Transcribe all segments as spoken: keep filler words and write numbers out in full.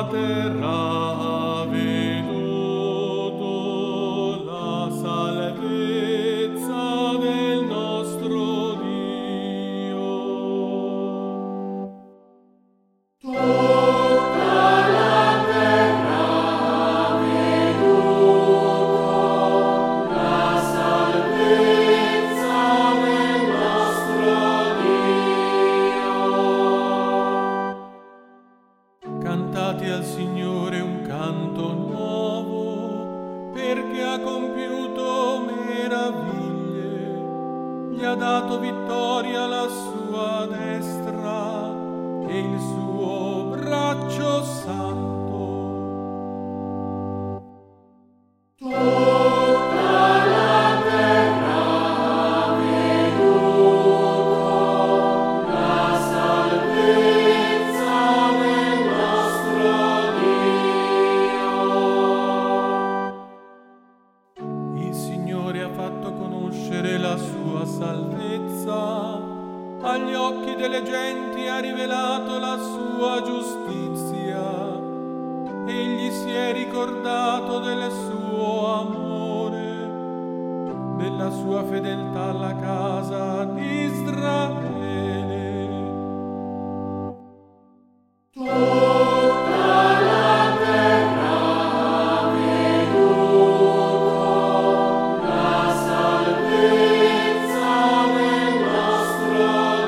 terra ha veduto la salvezza del nostro Dio. Tutta la terra ha veduto la salvezza del nostro Dio. Cantate al Signore un canto nuovo, perché ha compiuto meraviglie. Gli ha dato vittoria la sua destra e il suo braccio santo. Tutta la terra ha veduto la salvezza del nostro Dio. Il Signore ha fatto conoscere la sua salvezza, agli occhi delle genti ha rivelato la sua giustizia. Egli si è ricordato del suo amore, della sua fedeltà alla casa di Israele. Tutta la terra ha veduto la salvezza del nostro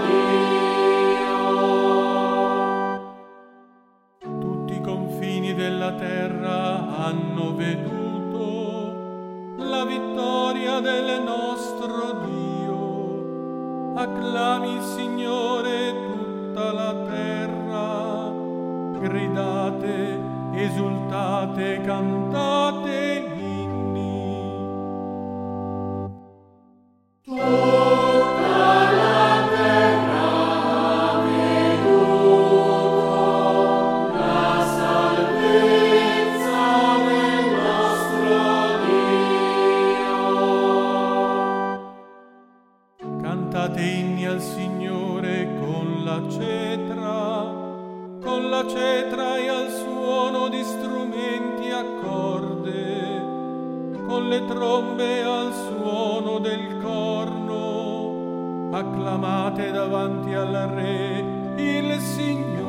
Dio. Tutti i confini della terra hanno veduto la vittoria del nostro Dio. Acclami il Signore tutta la terra, gridate, esultate, cantate inni. Tutta la terra ha veduto la salvezza del nostro Dio. Cantate inni al Signore con la cetra, con la cetra e al suono di strumenti a corde, con le trombe al suono del corno. Acclamate davanti al Re il Signore.